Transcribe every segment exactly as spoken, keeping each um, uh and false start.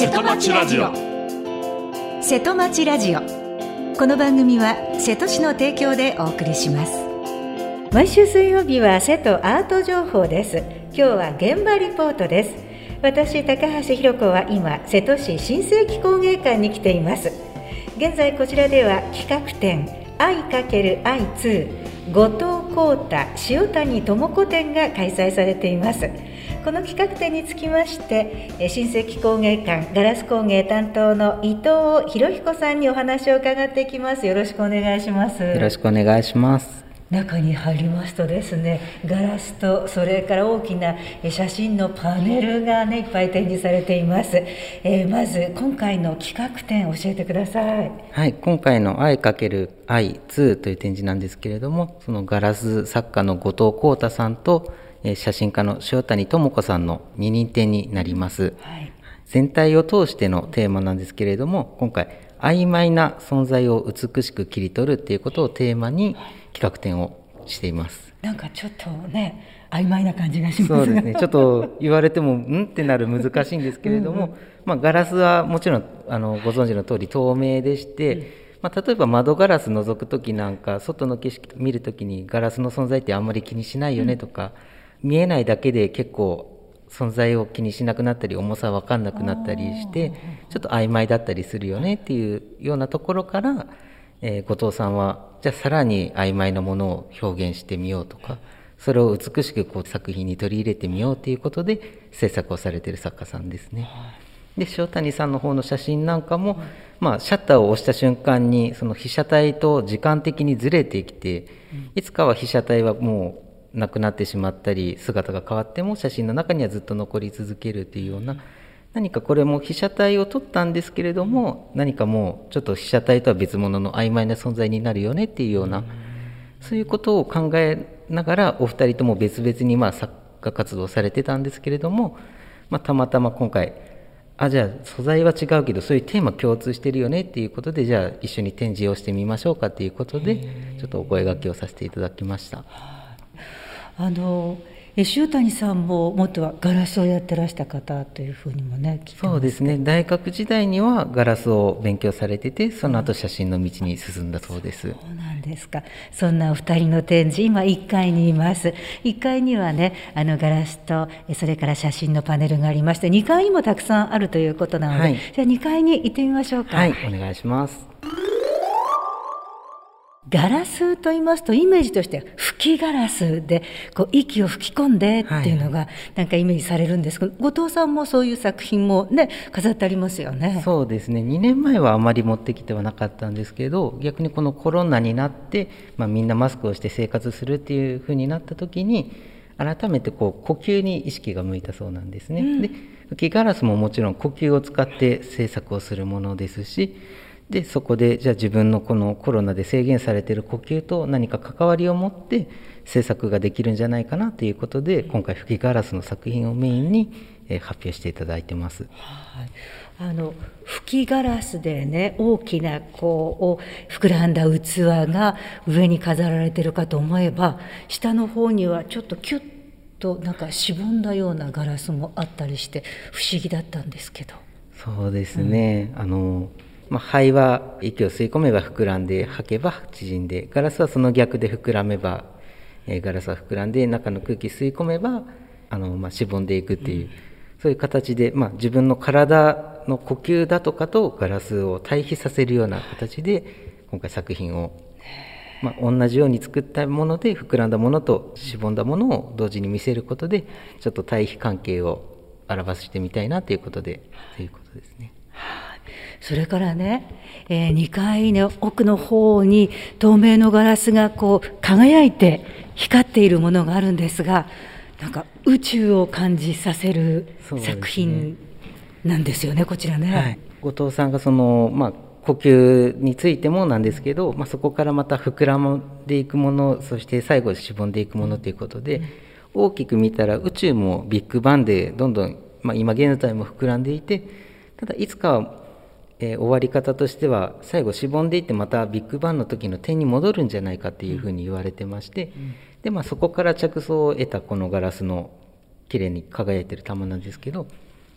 瀬戸町ラジオ。 瀬戸町ラジオ。この番組は瀬戸市の提供でお送りします。毎週水曜日は瀬戸アート情報です。今日は現場リポートです。私高橋弘子は今瀬戸市新世紀工芸館に来ています。現在こちらでは企画展愛×愛ツー後藤浩太塩谷智子展が開催されています。この企画展につきまして新世紀工芸館ガラス工芸担当の伊藤博彦さんにお話を伺っていきます。よろしくお願いします。 よろしくお願いします。 中に入りますとですね、ガラスとそれから大きな写真のパネルがねいっぱい展示されています。えー、まず今回の企画展教えてください。 はい、今回の愛×愛ツーという展示なんですけれども、そのガラス作家の後藤浩太さんと写真家の塩谷智子さんの二人展になります。はい、全体を通してのテーマなんですけれども、今回曖昧な存在を美しく切り取るっていうことをテーマに企画展をしています。 なんかちょっとね曖昧な感じがしますね。 そうですね、ちょっと言われてもんってなる難しいんですけれどもうん、まあ、ガラスはもちろんあのご存知の通り透明でして、うん、まあ、例えば窓ガラス覗くときなんか外の景色見るときにガラスの存在ってあんまり気にしないよねとか、うん、見えないだけで結構存在を気にしなくなったり重さ分かんなくなったりしてちょっと曖昧だったりするよねっていうようなところから、えー、後藤さんはじゃあさらに曖昧なものを表現してみようとか、それを美しくこう作品に取り入れてみようということで制作をされている作家さんですね。で塩谷さんの方の写真なんかも、まあ、シャッターを押した瞬間にその被写体と時間的にずれてきて、いつかは被写体はもうなくなってしまったり姿が変わっても写真の中にはずっと残り続けるというような、何かこれも被写体を撮ったんですけれども何かもうちょっと被写体とは別物の曖昧な存在になるよねっていうような、そういうことを考えながらお二人とも別々にまあ作家活動されてたんですけれども、まあ、たまたま今回あじゃあ素材は違うけどそういうテーマ共通してるよねっていうことで、じゃあ一緒に展示をしてみましょうかということでちょっとお声掛けをさせていただきました。 あの塩谷さんも元はガラスをやってらした方というふうにもね聞いてますけど。 そうですね、大学時代にはガラスを勉強されてて、その後写真の道に進んだそうです。 そうなんですか。そんなお二人の展示今いっかいにいます。いっかいにはねあのガラスとそれから写真のパネルがありまして、にかいにもたくさんあるということなので、はい、じゃあにかいに行ってみましょうか。 はい、お願いします。 ガラスと言いますとイメージとして吹きガラスでこう息を吹き込んでっていうのがなんかイメージされるんですけど、はい、後藤さんもそういう作品もね飾ってありますよね。 そうですね、にねんまえはあまり持ってきてはなかったんですけど、逆にこのコロナになって、まあ、みんなマスクをして生活するっていう風になった時に改めてこう呼吸に意識が向いたそうなんですね、うん、で吹きガラスももちろん呼吸を使って制作をするものですし、でそこでじゃあ自分のこのコロナで制限されている呼吸と何か関わりを持って制作ができるんじゃないかなということで、今回吹きガラスの作品をメインに発表していただいてます。 はい、あの吹きガラスでね大きなこう膨らんだ器が上に飾られているかと思えば、下の方にはちょっとキュッとなんかしぼんだようなガラスもあったりして不思議だったんですけど。 そうですね、うん、あのまあ、肺は息を吸い込めば膨らんで吐けば縮んで、ガラスはその逆で膨らめば、えー、ガラスは膨らんで中の空気吸い込めばあの、まあ、しぼんでいくっていう、うん、そういう形で、まあ、自分の体の呼吸だとかとガラスを対比させるような形で今回作品を、まあ、同じように作ったもので膨らんだものとしぼんだものを同時に見せることでちょっと対比関係を表してみたいなということでということですね。 それからね、えー、にかいの奥の方に透明のガラスがこう輝いて光っているものがあるんですが、なんか宇宙を感じさせる作品なんですよね、こちらね。はい、 後藤さんがその、まあ、呼吸についてもなんですけど、まあ、そこからまた膨らんでいくもの、そして最後しぼんでいくものということで、うん、大きく見たら宇宙もビッグバンでどんどん、まあ、今現在も膨らんでいて、ただいつかはえー、終わり方としては最後しぼんでいってまたビッグバンの時の点に戻るんじゃないかっていうふうに言われてまして、うん、でまあ、そこから着想を得たこのガラスの綺麗に輝いてる玉なんですけど、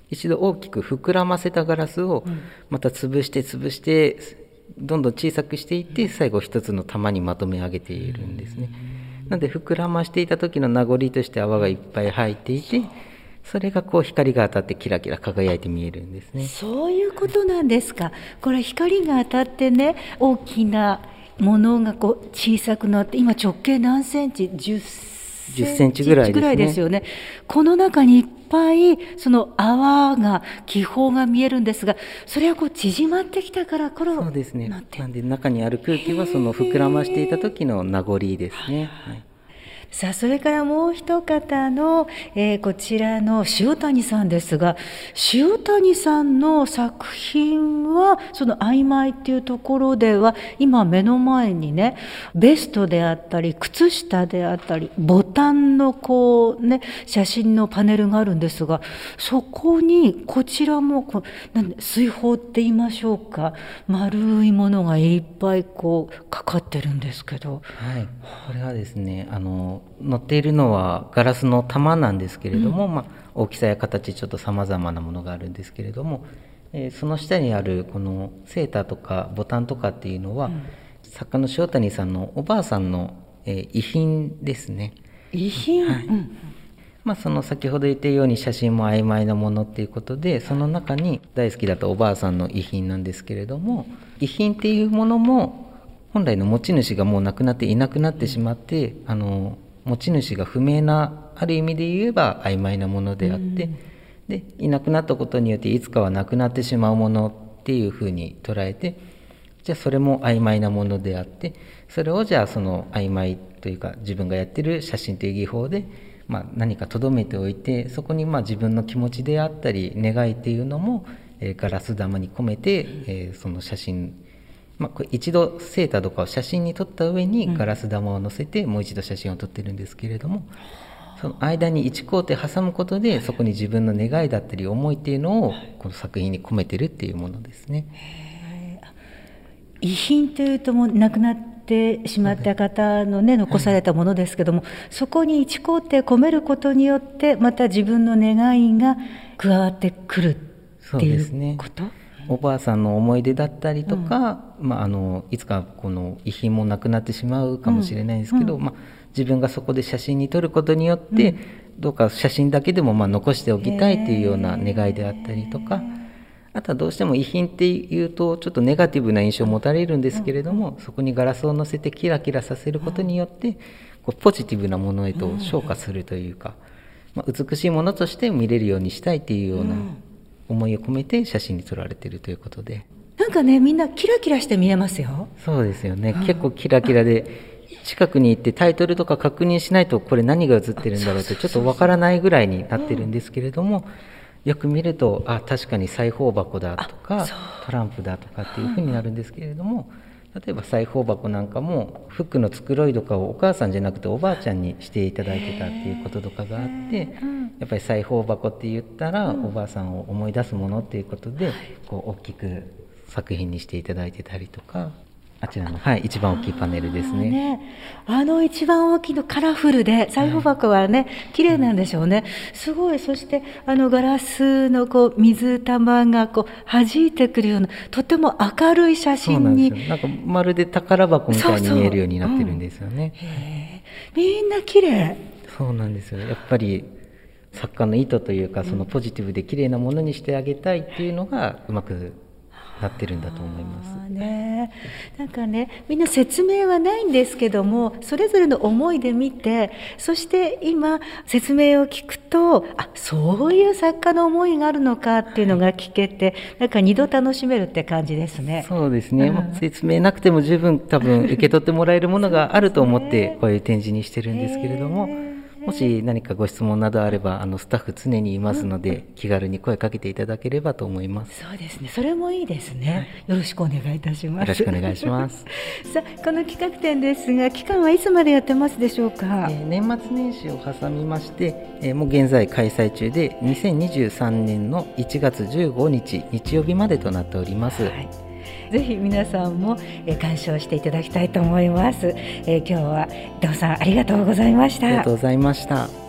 一度大きく膨らませたガラスをまた潰して潰してどんどん小さくしていって最後一つの玉にまとめ上げているんですね。なので膨らましていた時の名残として泡がいっぱい入っていて、それがこう光が当たってキラキラ輝いて見えるんですね。 そういうことなんですか。これ光が当たってね、大きなものがこう小さくなって、今直径何センチ、じゅっセンチぐらいですね。 ぐらいですよね。この中にいっぱいその泡が気泡が見えるんですが、それはこう縮まってきたからこのそうですね。なんで中にある空気はその膨らましていた時の名残ですね。はい、 さあ、それからもう一方の、えー、こちらの塩谷さんですが、塩谷さんの作品はその曖昧っていうところでは、今目の前にね、ベストであったり靴下であったりボタンのこうね写真のパネルがあるんですが、そこにこちらもこうなんで水泡って言いましょうか、丸いものがいっぱいこうかかってるんですけど、 はい、これはですね、あの乗っているのはガラスの玉なんですけれども、うん、まあ、大きさや形ちょっと様々なものがあるんですけれども、えー、その下にあるこのセーターとかボタンとかっていうのは、うん、作家の塩谷さんのおばあさんの、えー、遺品ですね。 遺品、はい、うん、 まあ、その先ほど言ったように写真も曖昧なものっていうことで、その中に大好きだったおばあさんの遺品なんですけれども、遺品っていうものも本来の持ち主がもう亡くなっていなくなってしまって、あの持ち主が不明な、ある意味で言えば曖昧なものであって、うん、でいなくなったことによっていつかはなくなってしまうものっていうふうに捉えて、じゃあそれも曖昧なものであって、それをじゃあその曖昧というか自分がやってる写真という技法で、まあ、何か留めておいて、そこにまあ自分の気持ちであったり願いっていうのも、えー、ガラス玉に込めて、えー、その写真、まあ、これ一度セーターとかを写真に撮った上にガラス玉を載せてもう一度写真を撮ってるんですけれども、その間にいち工程挟むことでそこに自分の願いだったり思いっていうのをこの作品に込めてるっていうものですね。 遺品というともう亡くなってしまった方のね残されたものですけども、そこにいち工程込めることによってまた自分の願いが加わってくるっていうこと。 おばあさんの思い出だったりとか、うんまあ、あのいつかこの遺品もなくなってしまうかもしれないですけど、うんまあ、自分がそこで写真に撮ることによって、うん、どうか写真だけでもまあ残しておきたいというような願いであったりとか、あとはどうしても遺品っていうとちょっとネガティブな印象を持たれるんですけれども、うん、そこにガラスを乗せてキラキラさせることによってこうポジティブなものへと昇華するというか、まあ、美しいものとして見れるようにしたいというような思いを込めて写真に撮られているということで、 なんかねみんなキラキラして見えますよ。 そうですよね、うん、結構キラキラで近くに行ってタイトルとか確認しないとこれ何が写ってるんだろうってちょっとわからないぐらいになってるんですけれども、よく見るとあ確かに裁縫箱だとかトランプだとかっていうふうになるんですけれども、例えば裁縫箱なんかもフックの繕いとかをお母さんじゃなくておばあちゃんにしていただいてたっていうこととかがあって、やっぱり裁縫箱って言ったらおばあさんを思い出すものっていうことでこう大きく作品にしていただいてたりとか、あちらの、はい、一番大きいパネルですね。 ね、あの一番大きいのカラフルで裁縫箱はね、はい、綺麗なんでしょうね。すごい。そしてあのガラスのこう水玉がこう弾いてくるようなとても明るい写真に、 そうなんですよ。なんかまるで宝箱みたいに見えるようになってるんですよね。 そうそう、うん、へみんな綺麗。 そうなんですよ。やっぱり作家の意図というか、そのポジティブで綺麗なものにしてあげたいっていうのがうまくなってるんだと思います。 ね、なんかねみんな説明はないんですけども、それぞれの思いで見て、そして今説明を聞くとあそういう作家の思いがあるのかっていうのが聞けて、なんか二度楽しめるって感じですね。 そうですね、うん、説明なくても十分多分受け取ってもらえるものがあると思ってこういう展示にしてるんですけれども、もし何かご質問などあればあのスタッフ常にいますので、うん、気軽に声かけていただければと思います。 そうですね、それもいいですね、はい、よろしくお願いいたします。 よろしくお願いしますさあこの企画展ですが期間はいつまでやってますでしょうか。 えー、年末年始を挟みまして、えー、もう現在開催中でにせんにじゅうさんねんのいちがつじゅうごにち日曜日までとなっております。はい、 ぜひ皆さんも鑑賞していただきたいと思います。えー、今日は伊藤さんありがとうございました。 ありがとうございました。